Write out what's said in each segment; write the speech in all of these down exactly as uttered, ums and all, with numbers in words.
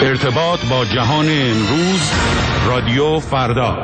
ارتباط با جهان امروز، رادیو فردا.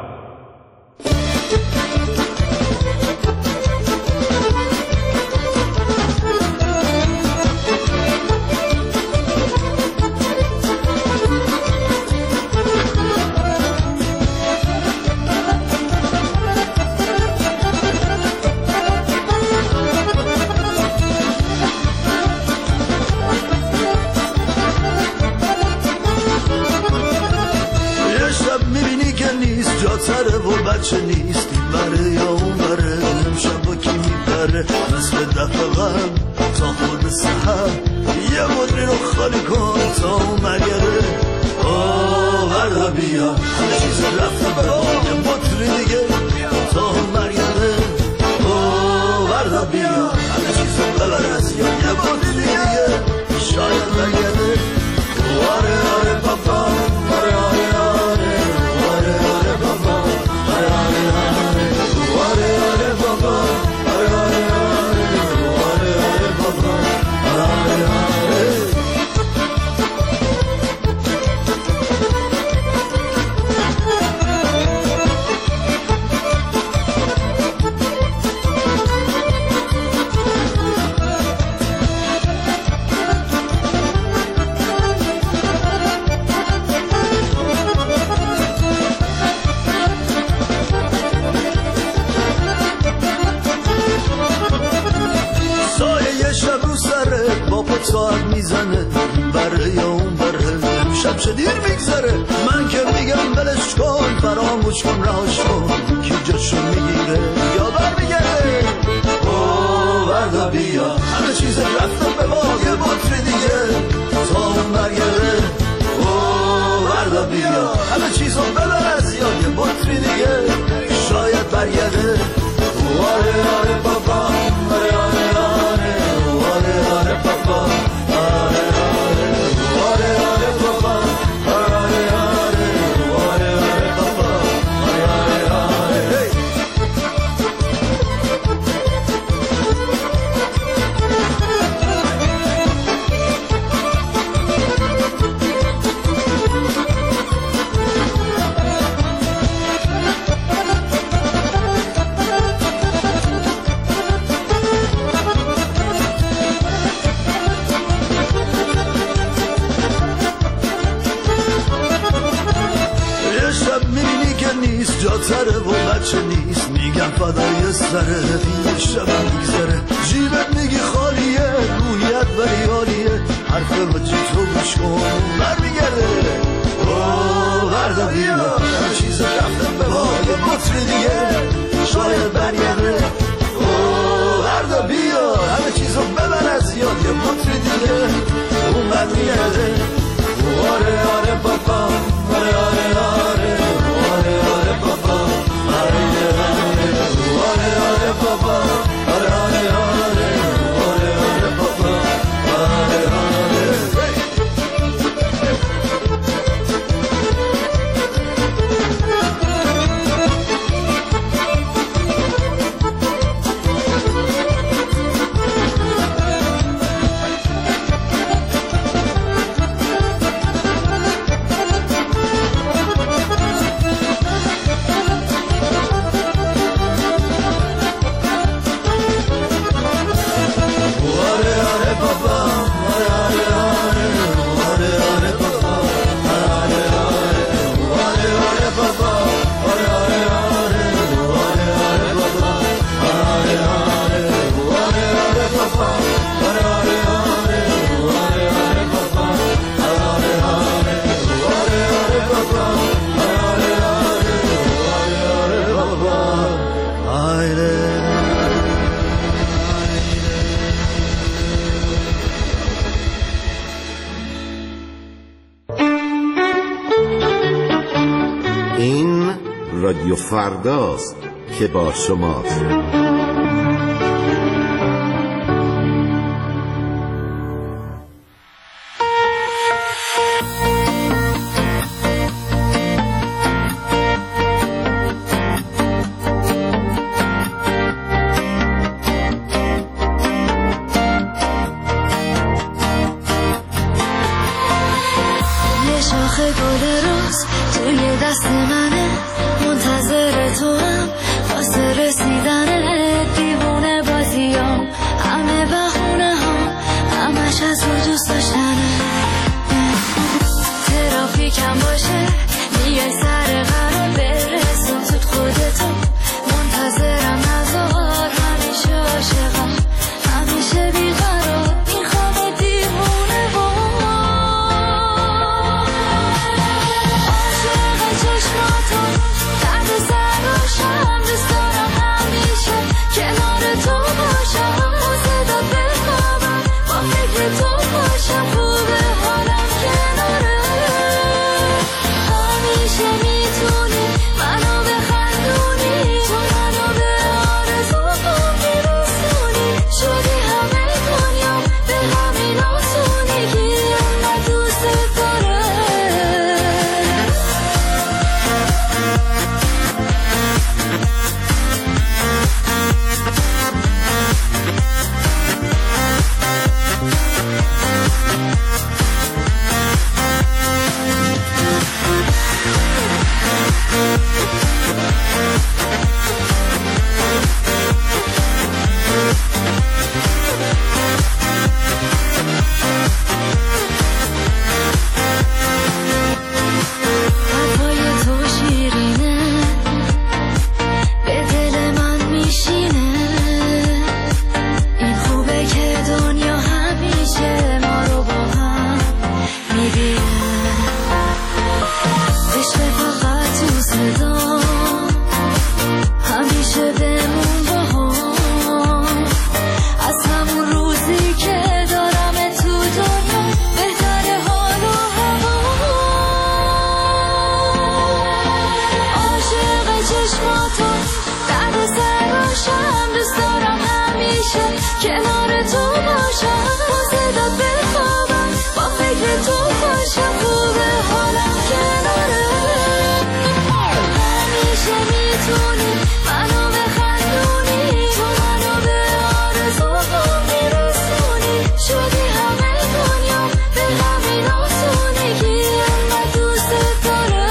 بچه نیست این بره یا اون بره امشب با کی میبره مثل دفعه غم تا خود سحر یه مدری رو خالی کن تا اون مگره آه وردا بیا همه چیز رفته به یه مدری دیگه تا اون مرگره آه وردا بیا همه چیز ببر از یا یه مدری دیگه شاید برگرده آره آره پاپا آره آره آره آره آره پاپا ساعت میزنه بره یا اون بره شب چه دیر میگذره من که میگم بلش کن فراموش کن راش کن کی جاشو میگیره یا بر میگرده اوه وردا بیا همه چیز رفتم به ما یه بطری دیگه تا اون برگرده اوه وردا بیا همه چیزو ببر از یاد یه بطری دیگه شاید برگرده آره آره بابا آره آره آره آره آره بابا جاتره و بچه نیست میگم فدای سره یه شبم میگذره جیبت میگی خالیه رویت ولی عالیه حرف با جی تو گوش کن بر میگرده اوه وردا بیا همه چیز رفتم به ما یه بطری دیگه شاید برگرده اوه وردا بیا همه چیزو ببر از یاد یه بطری دیگه اون بر میگرده آره آره بابا آره آره آره آره آره بابا آره آره آره آره بابا آره آره آره آره آره بابا آره آره رادیو فرداست که با شماست. گل روز توی دست منه، منتظر تو هم واسه رسیدنه. دیوونه بازیام همه بهونه ها، همش از رو دوست داشتنه. ترافیکم باشه میگه سر قرار برسون زود خودتو، منتظرم نزار همیشه عاشقم همیشه بیقرار این خواب دیوونه با عاشق چشماتو درد سراشم. دوست دارم همیشه کنار تو باشم، موزه بخوابم با فکر تو باشم. خوبه حالم کناره، همیشه میتونی منو بخندونی، تو منو به آرزوام میرسونی. شدی همه دنیا به همین آسونگی، انقدر دوست داره. حرفای تو شیرینه، به دل من میشینه. این خوبه که دنیا همیشه ما رو با هم میبینه. عشق فقط تو صدا، همیشه بمون با هم. از همون روزی که دارم تو دنیا بهتره حال و هوا. عاشق چشماتو درد سراشم، دوست دارم همیشه کنار تو باشم. موزه داد بخوابم با فکر تو باشم. خوبه حالم کناره، همیشه میتونی منو بخندونی، تو منو به آرزوام میرسونی. شدی همه دنیا به همین آسونگی، انقدر دوست داره.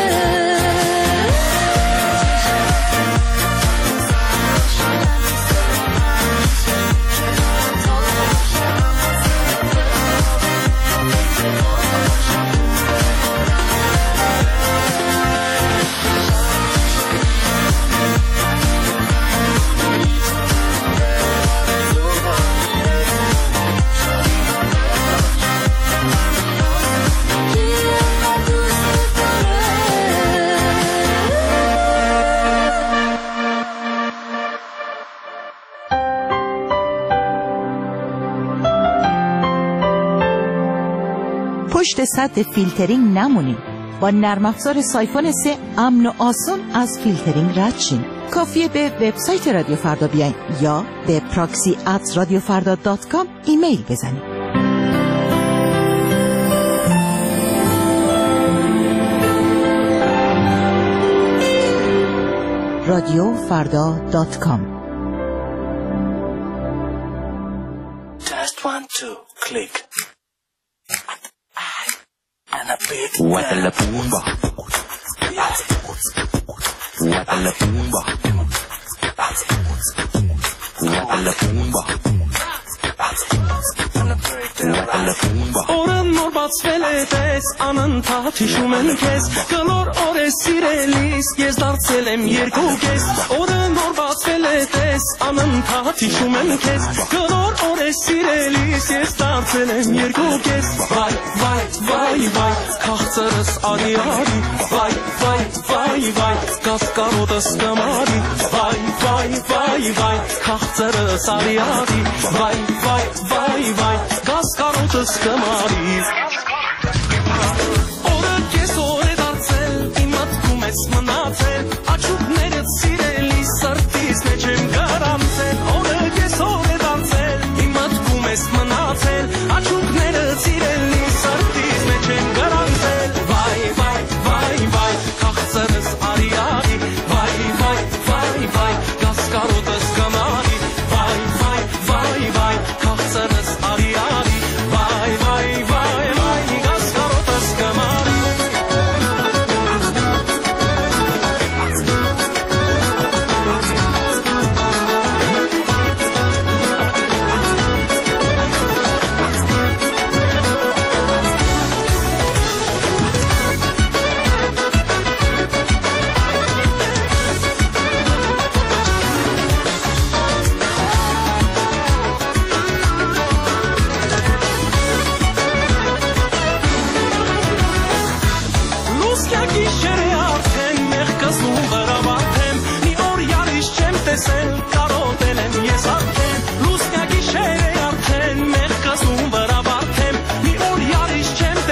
پشت سد فیلترینگ نمونین. با نرم افزار سایفون سه امن و آسون از فیلترینگ رد شین. کافیه به وبسایت رادیو فردا بیاین یا به پراکسی ات رادیو فردا دات کام ایمیل بزنید. رادیو فردا دات کام. Just one, two, click. Guata la pumba, guata la pumba, guata la pumba, guata la pumba. Oran norbats veletes anan tatişumen kes, kalor ore sirelis gez dartselem yergo kes. Oran norbats veletes anan tatişumen kes, kalor ore sirelis gez dartselem yergo kes. Vay vay vay vay, kahtarız ari ari. Vay vay vay vay, kaskarodas kamari. Vay vay vay vay, kahtarız ari ari. Vay vay vay vay, kaskarodas kamari. Ora kes ore dartsel, imat kumes manatsel. Açup neret sireli sartis necem garamsel. Ora kes ore dartsel, imat kumes manatsel. Açup neret sireli sartis necem garamsel. Vay vay vay vay, kahtarız ari ari. Vay vay vay vay, kaskarodas kamari. Vay vay vay vay, kahtarız ari ari. Vay vay vay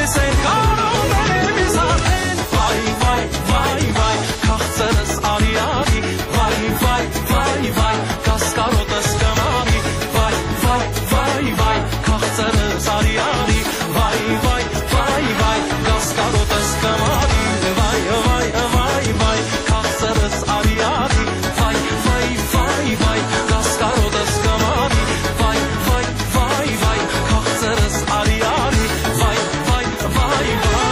بزن کارونه بزن وای وای وای وای کاخترس آریادی وای وای وای وای کاسکارو دسکمانی وای وای وای وای کاخترس آریادی وای وای وای وای کاسکارو دسکمانی وای وای وای وای کاخترس آریادی وای وای وای وای کاسکارو دسکمانی وای وای وای وای کاخترس آریادی وای وای وای وای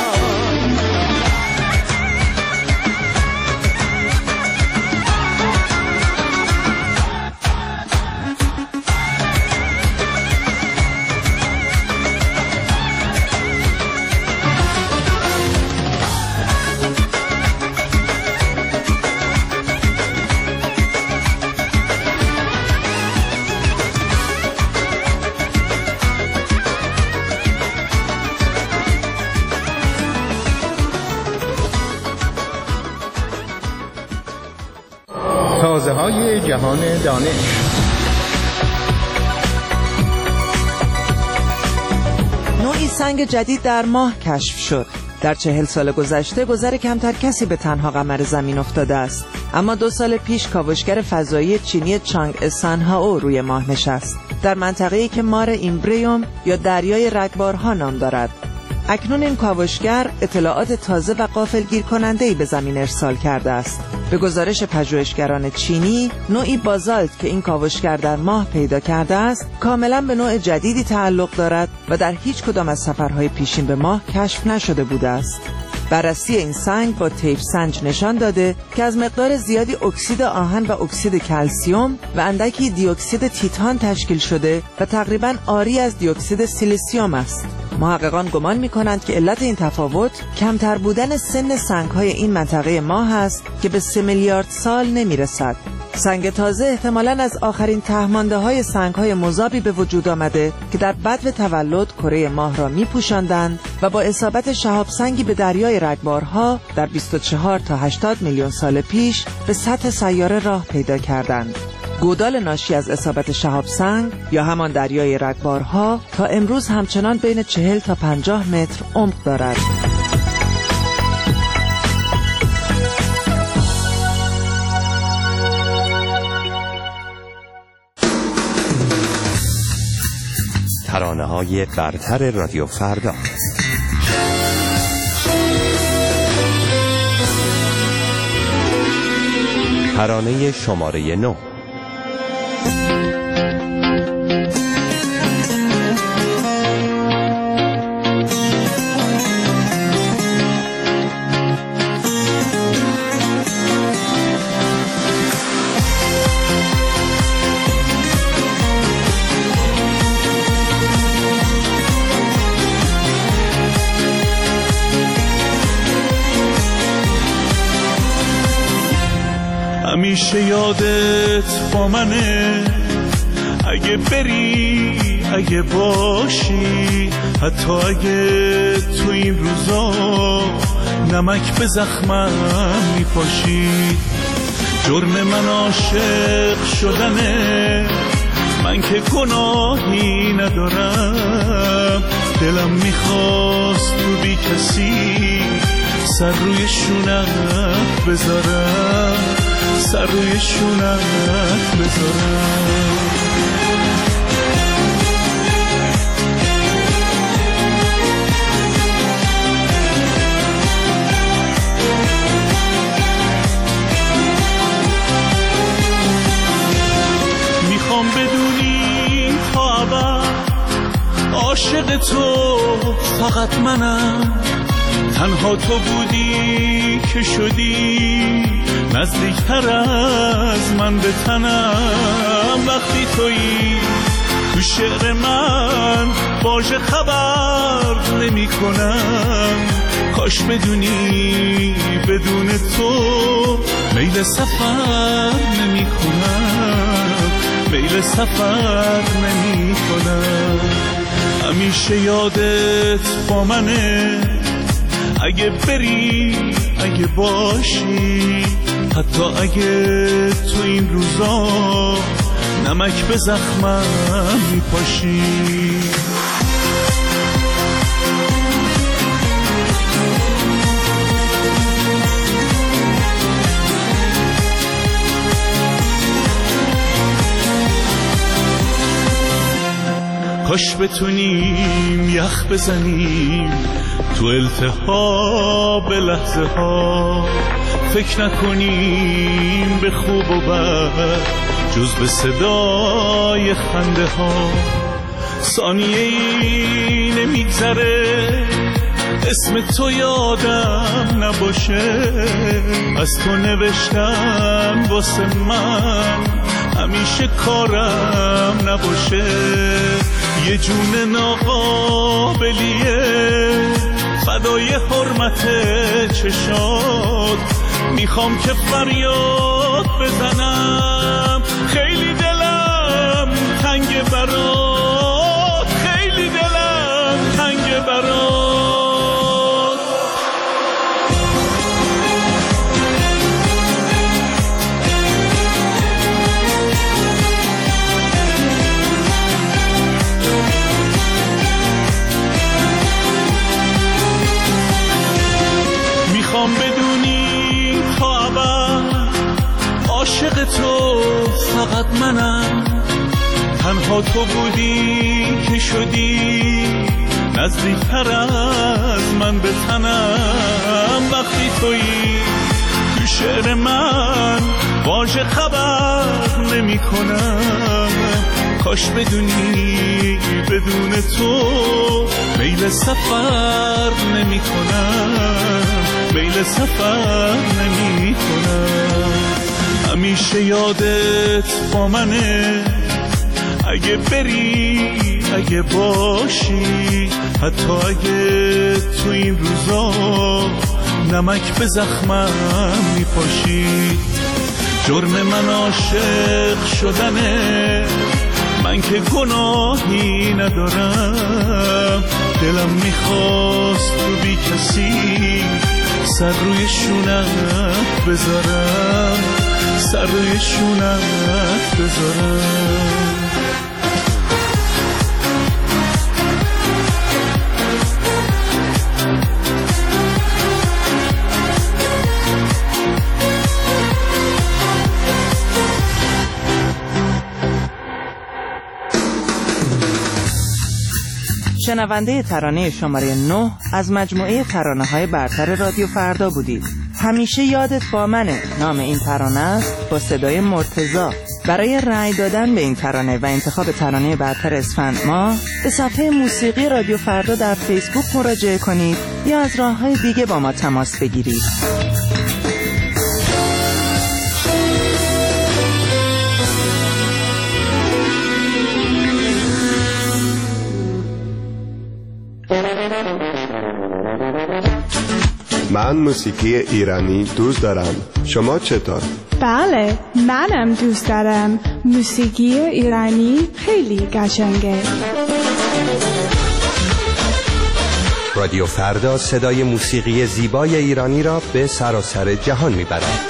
تازه های جهان دانش. نوعی سنگ جدید در ماه کشف شد. در چهل سال گذشته گذر کمتر کسی به تنها قمر زمین افتاده است، اما دو سال پیش کاوشگر فضایی چینی چانگ سانهائو روی ماه نشست، در منطقه‌ای که مار ایمبریوم یا دریای رگبارها نام دارد. اکنون این کاوشگر اطلاعات تازه و غافلگیر کننده‌ای به زمین ارسال کرده است. به گزارش پژوهشگران چینی، نوعی بازالت که این کاوشگر در ماه پیدا کرده است، کاملا به نوع جدیدی تعلق دارد و در هیچ کدام از سفرهای پیشین به ماه کشف نشده بوده است. بررسی این سنگ با تیپ سنج نشان داده که از مقدار زیادی اکسید آهن و اکسید کلسیم و اندکی دی اکسید تیتان تشکیل شده و تقریباً عاری از دی اکسید سیلیسیوم است. محققان گمان می‌کنند که علت این تفاوت کمتر بودن سن سنگ‌های این منطقه ماه است که به سه میلیارد سال نمی‌رسد. سنگ تازه احتمالاً از آخرین ته‌مانده‌های سنگ‌های مذابی به وجود آمده که در بدو تولد کره ماه را می‌پوشاندند و با اصابت شهاب سنگی به دریای رگبارها در بیست و چهار تا هشتاد میلیون سال پیش به سطح سیاره راه پیدا کردند. گودال ناشی از اصابت شهاب سنگ یا همان دریای رگبارها تا امروز همچنان بین چهل تا پنجاه متر عمق دارد. ترانه‌های برتر رادیو فردا. ترانه شماره نه. همیشه یادت با منه، اگه بری اگه باشی، حتی اگه تو این روزا نمک به زخمم میپاشی. جرم من عاشق شدنه، من که گناهی ندارم. دلم میخواست تو بی کسی سر روی شونت بذارم، سر روی شونت بذارم. میخوام بدونی تا ابد عاشق تو فقط منم. تنها تو بودی که شدی نزدیکتر از من به تنم. وقتی تویی تو شعر من باشه خبر نمی کنم. کاش بدونی بدون تو میل سفر نمی کنم، میل سفر نمی کنم. همیشه یادت با منه، اگه بری اگه باشی، حتی اگه تو این روزا نمک به زخمم میپاشی. کاش بتونیم یخ بزنیم تو التهاب لحظه ها، فکر نکنیم به خوب و بد جز به صدای خنده ها. ثانیه ای نمیگذره اسم تو یادم نباشه، از تو نوشتم واسه من همیشه کارم نباشه. یه جون ناقابلیه فدای حرمت چشات، میخوام که فریاد بزنم خیلی دلم تنگ برات، خیلی دلم تنگ برات. میخوام بدونی تا ابد عاشق تو فقط منم، تنها تو بودی که شدی نزدیکتر از من به تنم. وقتی تویی تو شعر من واژه خبر نمی کنم، کاش بدونی بدون تو میل سفر نمی کنم، میل سفر نمی کنم. همیشه یادت با منه، اگه بری اگه باشی، حتی اگه تو این روزا نمک به زخمم میپاشی. جرم من عاشق شدنه، من که گناهی ندارم. دلم میخواست تو بی کسی سر روی شونت بذارم، سر روی شونت بذارم. شنونده ترانه شماره نه از مجموعه ترانه‌های برتر رادیو فردا بودید. همیشه یادت با منه نام این ترانه است، با صدای مرتضی. برای رأی دادن به این ترانه و انتخاب ترانه برتر اسفند ماه به صفحه موسیقی رادیو فردا در فیسبوک مراجعه کنید یا از راه‌های دیگه با ما تماس بگیرید. من موسیقی ایرانی دوست دارم. شما چطور؟ بله، منم دوست دارم. موسیقی ایرانی خیلی قشنگه. رادیو فردا صدای موسیقی زیبای ایرانی را به سراسر جهان میبرد.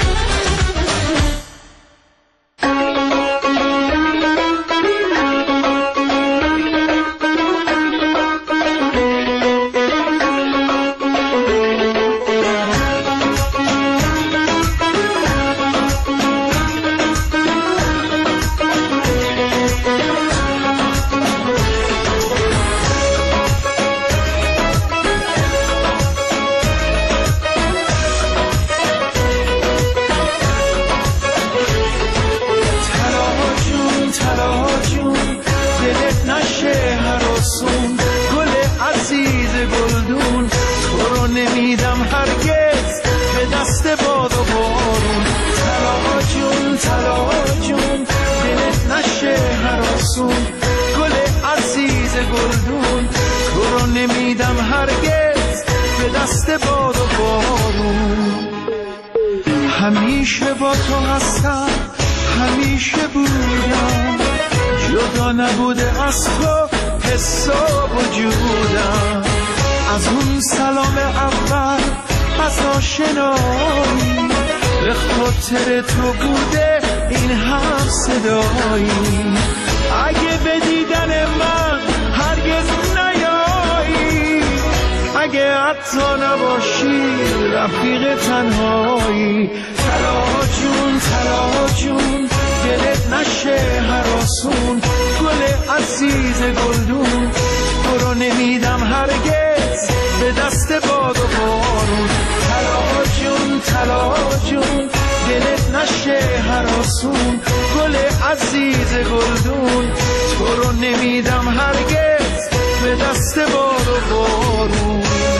همیشه با تو هستم، همیشه بودم، جدا نبوده از تو حس و وجودم. از اون سلام اول، از آشنایی، به خاطر تو بوده این هم صدایی. اگه به دیدن من هرگز نیایی، اگه حتی نباشی رفیق تنهایی. طلا جون طلا جون دلت نشه هراسون گل عزیز گلدون تو رو نمیدم هرگز به دست باد و بارون طلا جون طلا جون دلت نشه هراسون گل عزیز گلدون تو رو نمیدم هرگز به دست باد و بارون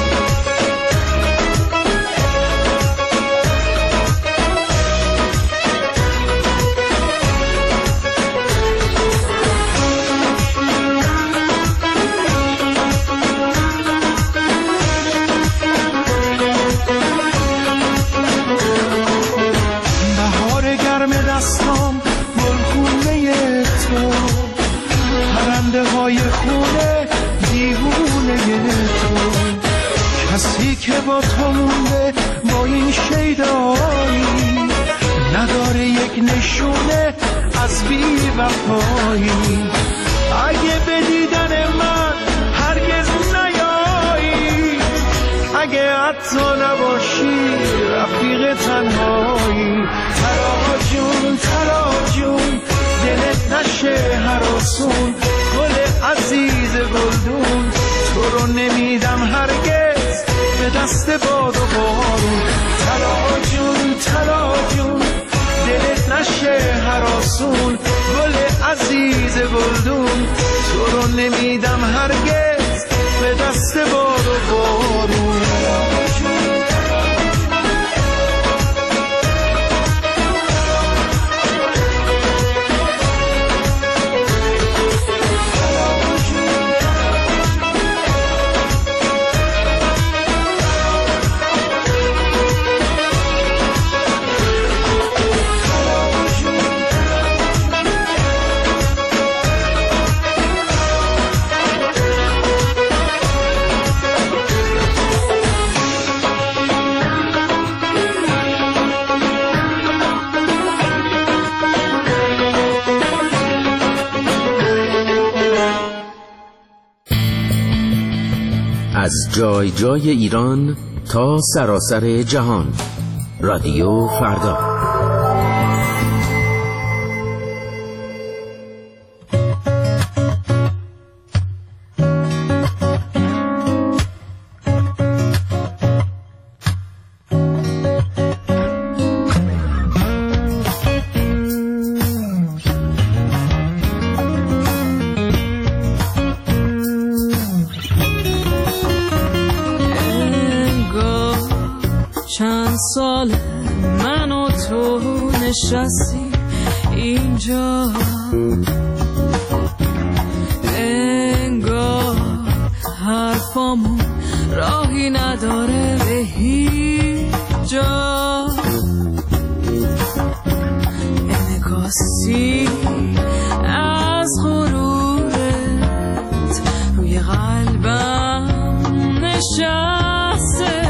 دستام گلخونه تو پرنده های خونه دیوونه تو کسی که با تو مونده با این شیدایی نداره یک نشونه از بی وفایی اگه به دیدن من هرگز نیایی اگه حتی نباشی رفیق تنهایی ترا جون ترا جون دلت نشه هراسون گل عزیز گلدون تو رو نمیدم هرگز به دست باد و بارون ترا جون ترا جون دلت نشه هراسون گل عزیز گلدون تو رو نمیدم هرگز به دست باد و بارون از جای جای ایران تا سراسر جهان رادیو فردا. چند سال من و تو نشستی اینجا انگار حرفامون راهی نداره به هیچ جا انعکاسی از غرورت روی قلبم نشسته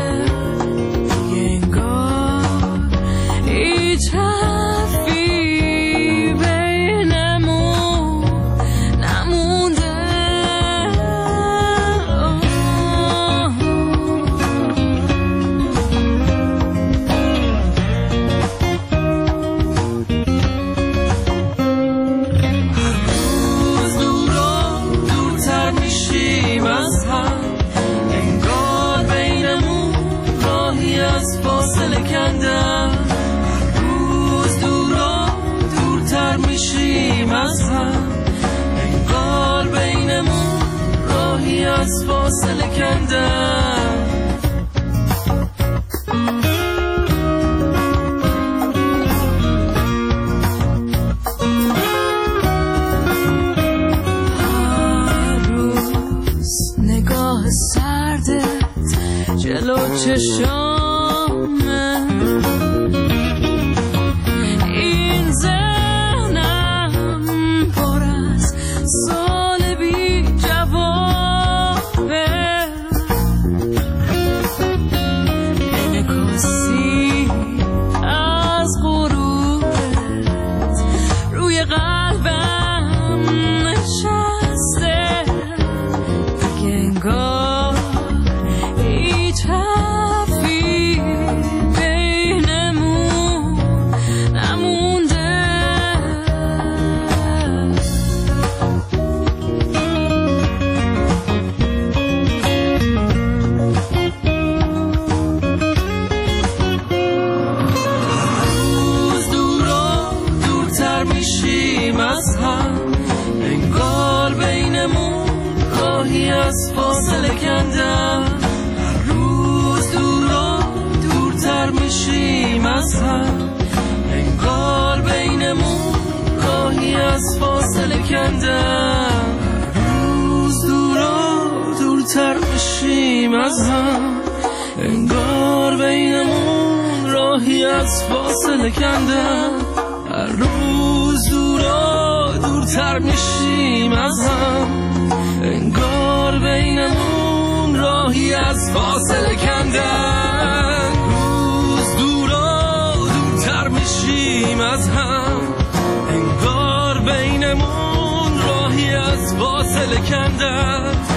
روز دورا دورتر میشیم از هم انگار بینمون راهی از فاصله کندم هر روز نگاه سردت جلو چشامه این ذهنم پر از سال بی جوابه انعکاسی از غرورت روی قلبم نشسته دیگه انگار هیچ حرفی بین از هم، انگار بینمون راهی از فاصله کندن. هر روز دورا دورتر میشیم از هم، انگار بینمون راهی از فاصله کندن. روز دورا دورتر میشیم از هم، انگار بینمون راهی از فاصله کندن.